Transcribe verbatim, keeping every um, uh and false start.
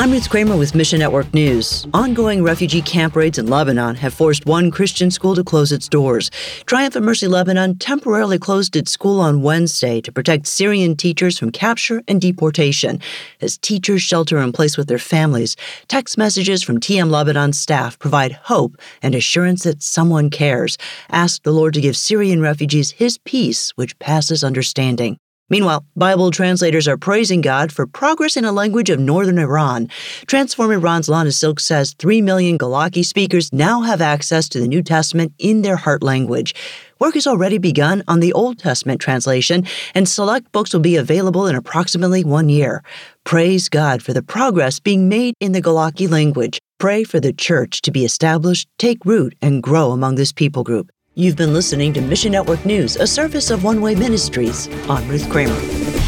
I'm Ruth Kramer with Mission Network News. Ongoing refugee camp raids in Lebanon have forced one Christian school to close its doors. Triumph and Mercy Lebanon temporarily closed its school on Wednesday to protect Syrian teachers from capture and deportation. As teachers shelter in place with their families, text messages from T M Lebanon staff provide hope and assurance that someone cares. Ask the Lord to give Syrian refugees His peace, which passes understanding. Meanwhile, Bible translators are praising God for progress in a language of northern Iran. Transform Iran's Lana Silk says three million Galaki speakers now have access to the New Testament in their heart language. Work has already begun on the Old Testament translation, and select books will be available in approximately one year. Praise God for the progress being made in the Galaki language. Pray for the church to be established, take root, and grow among this people group. You've been listening to Mission Network News, a service of One Way Ministries. I'm Ruth Kramer.